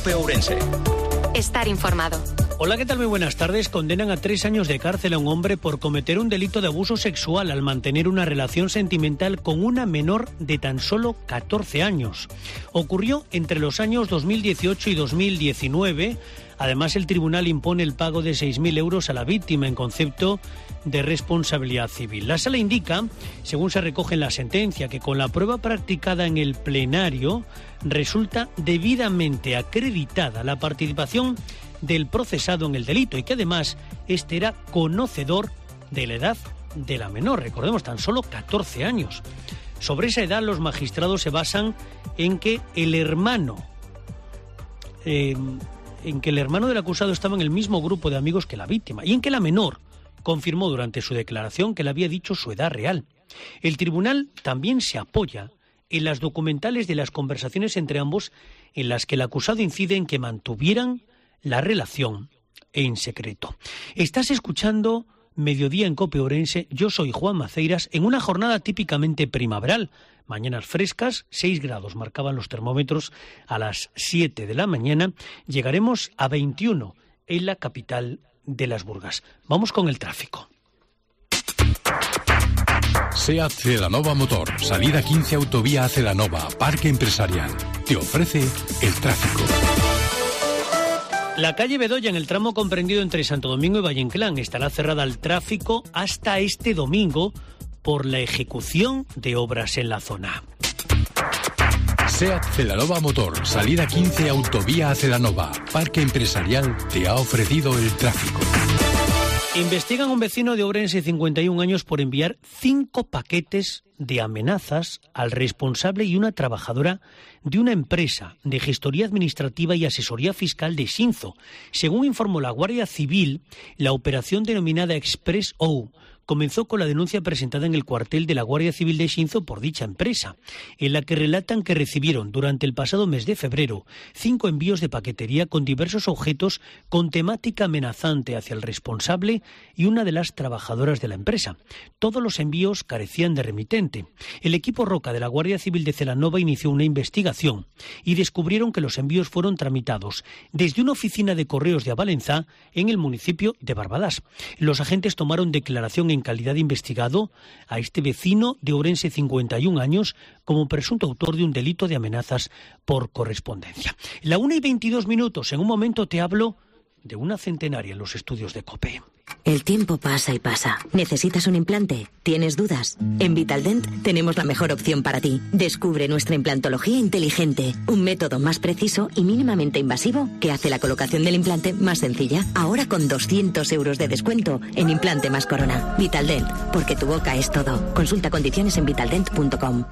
COPE Ourense. Estar informado. Hola, ¿qué tal? Muy buenas tardes. Condenan a 3 años de cárcel a un hombre por cometer un delito de abuso sexual al mantener una relación sentimental con una menor de tan solo 14 años. Ocurrió entre los años 2018 y 2019. Además, el tribunal impone el pago de 6.000 euros a la víctima en concepto de responsabilidad civil. La sala indica, según se recoge en la sentencia, que con la prueba practicada en el plenario resulta debidamente acreditada la participación del procesado en el delito y que además este era conocedor de la edad de la menor. Recordemos, tan solo 14 años. Sobre esa edad, los magistrados se basan en que el hermano del acusado estaba en el mismo grupo de amigos que la víctima y en que la menor confirmó durante su declaración que le había dicho su edad real. El tribunal también se apoya en las documentales de las conversaciones entre ambos en las que el acusado incide en que mantuvieran la relación en secreto. Estás escuchando Mediodía en COPE Ourense. Yo soy Juan Maceiras en una jornada típicamente primaveral. Mañanas frescas, 6 grados marcaban los termómetros a las 7 de la mañana. Llegaremos a 21 en la capital de las Burgas. Vamos con el tráfico. SEAT Celanova Motor, salida 15 Autovía a Celanova, Parque Empresarial. Te ofrece el tráfico. La calle Bedoya, en el tramo comprendido entre Santo Domingo y Valle Inclán, estará cerrada al tráfico hasta este domingo por la ejecución de obras en la zona. SEAT Celanova Motor, salida 15 Autovía a Celanova, Parque Empresarial, te ha ofrecido el tráfico. Investigan a un vecino de Ourense de 51 años por enviar 5 paquetes de amenazas al responsable y una trabajadora de una empresa de gestoría administrativa y asesoría fiscal de Xinzo. Según informó la Guardia Civil, la operación denominada Express O comenzó con la denuncia presentada en el cuartel de la Guardia Civil de Xinzo por dicha empresa, en la que relatan que recibieron durante el pasado mes de febrero 5 envíos de paquetería con diversos objetos con temática amenazante hacia el responsable y una de las trabajadoras de la empresa. Todos los envíos carecían de remitente. El equipo Roca de la Guardia Civil de Celanova inició una investigación y descubrieron que los envíos fueron tramitados desde una oficina de correos de Avalenzá en el municipio de Barbadás. Los agentes tomaron declaración en calidad de investigado a este vecino de Ourense, 51 años, como presunto autor de un delito de amenazas por correspondencia. La 1:22. En un momento te hablo de una centenaria en los estudios de COPE. El tiempo pasa y pasa. ¿Necesitas un implante? ¿Tienes dudas? En Vitaldent tenemos la mejor opción para ti. Descubre nuestra implantología inteligente, un método más preciso y mínimamente invasivo que hace la colocación del implante más sencilla. Ahora con 200 euros de descuento en implante más corona. Vitaldent, porque tu boca es todo. Consulta condiciones en vitaldent.com.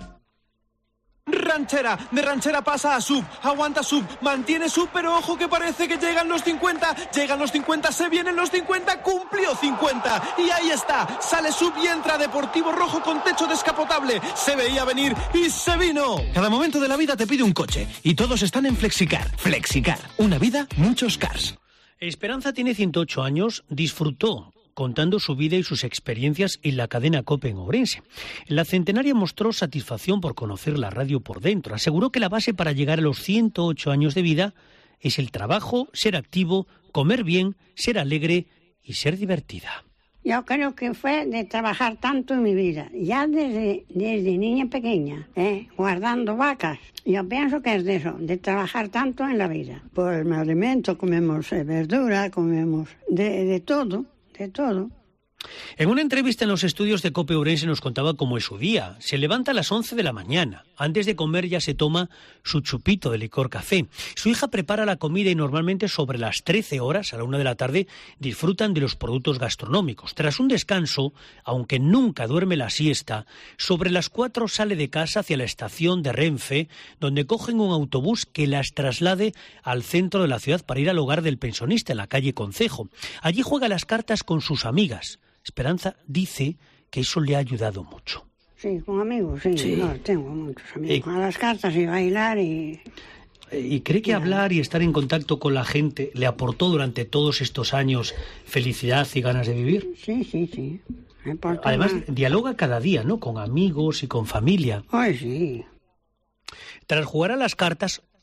Ranchera, de ranchera pasa a sub, aguanta sub, mantiene sub, pero ojo que parece que llegan los 50, se vienen los 50, cumplió 50, y ahí está, sale sub y entra Deportivo Rojo con techo descapotable, se veía venir y se vino. Cada momento de la vida te pide un coche, y todos están en Flexicar. Flexicar, una vida, muchos cars. Esperanza tiene 108 años, disfrutó contando su vida y sus experiencias en la cadena COPE en Ourense. La centenaria mostró satisfacción por conocer la radio por dentro. Aseguró que la base para llegar a los 108 años de vida es el trabajo, ser activo, comer bien, ser alegre y ser divertida. Yo creo que fue de trabajar tanto en mi vida, ya desde niña pequeña, guardando vacas. Yo pienso que es de eso, de trabajar tanto en la vida. Pues me alimento, comemos verdura, comemos de todo. De todo. En una entrevista en los estudios de COPE Ourense nos contaba cómo es su día. Se levanta a las 11 de la mañana. Antes de comer ya se toma su chupito de licor café. Su hija prepara la comida y normalmente sobre las 13 horas, a la 1 de la tarde, disfrutan de los productos gastronómicos. Tras un descanso, aunque nunca duerme la siesta, sobre las 4 sale de casa hacia la estación de Renfe, donde cogen un autobús que las traslade al centro de la ciudad para ir al hogar del pensionista, en la calle Concejo. Allí juega las cartas con sus amigas. Esperanza dice que eso le ha ayudado mucho. Sí, con amigos, sí. No, tengo muchos amigos. A las cartas y bailar y... ¿Y cree que hablar y estar en contacto con la gente le aportó durante todos estos años felicidad y ganas de vivir? Sí. Además, dialoga cada día, ¿no? Con amigos y con familia. Ay, sí. Tras jugar a las cartas,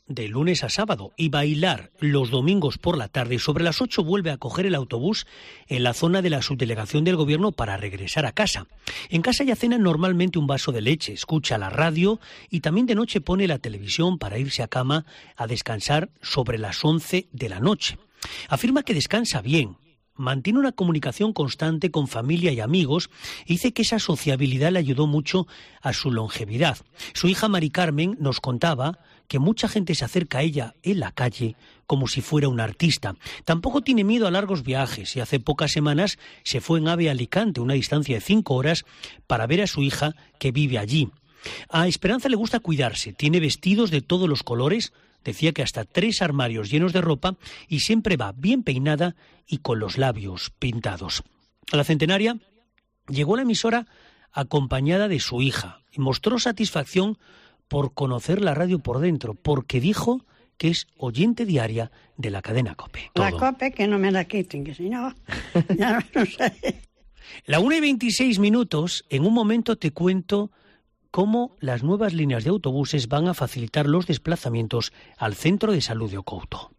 de lunes a sábado y bailar los domingos por la tarde. Sobre las 8 vuelve a coger el autobús en la zona de la subdelegación del gobierno para regresar a casa. En casa ya cena normalmente un vaso de leche, escucha la radio y también de noche pone la televisión para irse a cama a descansar sobre las 11 de la noche. Afirma que descansa bien. Mantiene una comunicación constante con familia y amigos y dice que esa sociabilidad le ayudó mucho a su longevidad. Su hija Mari Carmen nos contaba que mucha gente se acerca a ella en la calle como si fuera una artista. Tampoco tiene miedo a largos viajes y hace pocas semanas se fue en AVE a Alicante, una distancia de 5 horas, para ver a su hija que vive allí. A Esperanza le gusta cuidarse, tiene vestidos de todos los colores. Decía que hasta 3 armarios llenos de ropa y siempre va bien peinada y con los labios pintados. A la centenaria llegó a la emisora acompañada de su hija y mostró satisfacción por conocer la radio por dentro, porque dijo que es oyente diaria de la cadena COPE. La COPE que no me la quiten, que si no, ya no sé. La 1:26, en un momento te cuento cómo las nuevas líneas de autobuses van a facilitar los desplazamientos al centro de salud de Ocouto.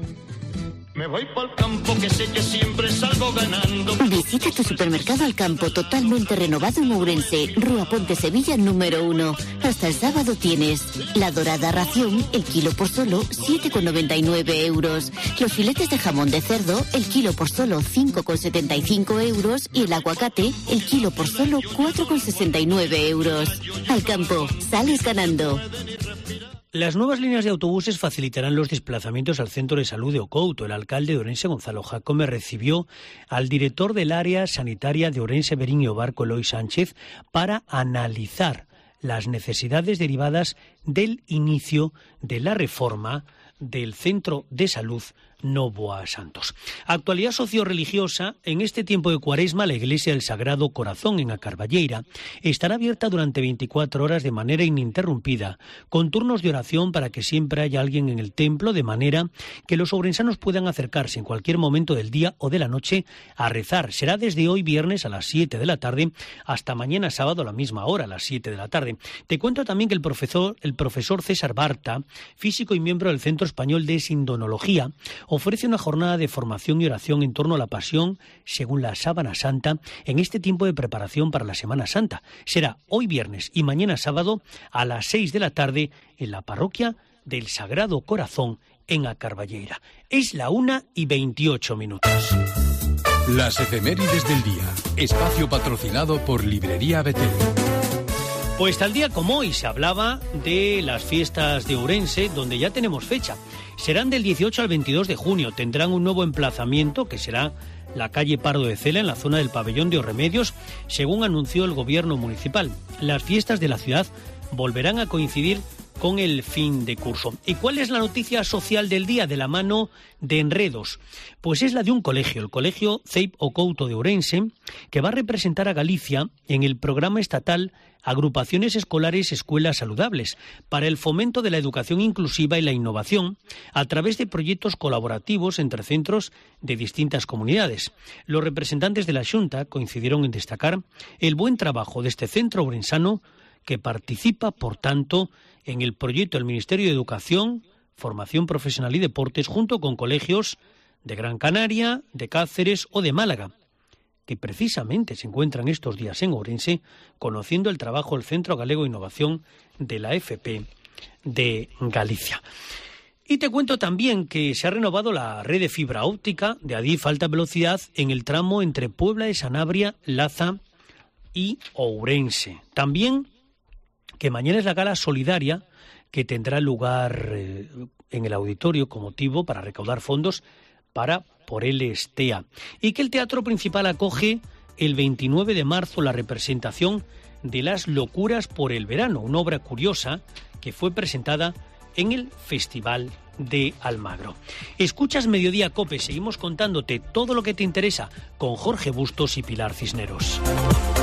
Me voy pa'l campo que sé que siempre salgo ganando. Visita tu supermercado Al Campo totalmente renovado en Ourense, Rúa Ponte Sevilla número 1. Hasta el sábado tienes la dorada ración, el kilo por solo 7,99 euros. Los filetes de jamón de cerdo, el kilo por solo 5,75 euros. Y el aguacate, el kilo por solo 4,69 euros. Al Campo, sales ganando. Las nuevas líneas de autobuses facilitarán los desplazamientos al centro de salud de Ocouto. El alcalde de Ourense, Gonzalo Jacome, recibió al director del área sanitaria de Ourense, Berín y Obarco, Eloy Sánchez, para analizar las necesidades derivadas del inicio de la reforma del centro de salud Novoa Santos. Actualidad socio-religiosa. En este tiempo de Cuaresma, la Iglesia del Sagrado Corazón en A Carballeira estará abierta durante 24 horas de manera ininterrumpida, con turnos de oración para que siempre haya alguien en el templo, de manera que los ourensanos puedan acercarse en cualquier momento del día o de la noche a rezar. Será desde hoy viernes a las 7 de la tarde hasta mañana sábado a la misma hora, a las 7 de la tarde. Te cuento también que el profesor César Barta, físico y miembro del Centro Español de Sindonología, ofrece una jornada de formación y oración en torno a la pasión según la Sábana Santa en este tiempo de preparación para la Semana Santa. Será hoy viernes y mañana sábado a las 6 de la tarde en la parroquia del Sagrado Corazón en A Carballeira. Es la 1:28. Las efemérides del día. Espacio patrocinado por Librería Betel. Pues tal día como hoy se hablaba de las fiestas de Ourense, donde ya tenemos fecha. Serán del 18 al 22 de junio. Tendrán un nuevo emplazamiento, que será la calle Pardo de Cela, en la zona del pabellón de Os-Remedios, según anunció el gobierno municipal. Las fiestas de la ciudad volverán a coincidir con el fin de curso. ¿Y cuál es la noticia social del día de la mano de Enredos? Pues es la de un colegio, el Colegio CEIP Ocouto de Ourense, que va a representar a Galicia en el programa estatal Agrupaciones Escolares Escuelas Saludables, para el fomento de la educación inclusiva y la innovación, a través de proyectos colaborativos entre centros de distintas comunidades. Los representantes de la Xunta coincidieron en destacar el buen trabajo de este centro ourensano, que participa, por tanto, en el proyecto del Ministerio de Educación, Formación Profesional y Deportes, junto con colegios de Gran Canaria, de Cáceres o de Málaga, que precisamente se encuentran estos días en Ourense, conociendo el trabajo del Centro Galego de Innovación de la FP de Galicia. Y te cuento también que se ha renovado la red de fibra óptica de Adif alta velocidad en el tramo entre Puebla de Sanabria, Laza y Ourense. También que mañana es la gala solidaria que tendrá lugar en el auditorio con motivo para recaudar fondos para Por el Estea, y que el Teatro Principal acoge el 29 de marzo la representación de Las Locuras por el Verano, una obra curiosa que fue presentada en el Festival de Almagro. Escuchas Mediodía COPE, seguimos contándote todo lo que te interesa con Jorge Bustos y Pilar Cisneros.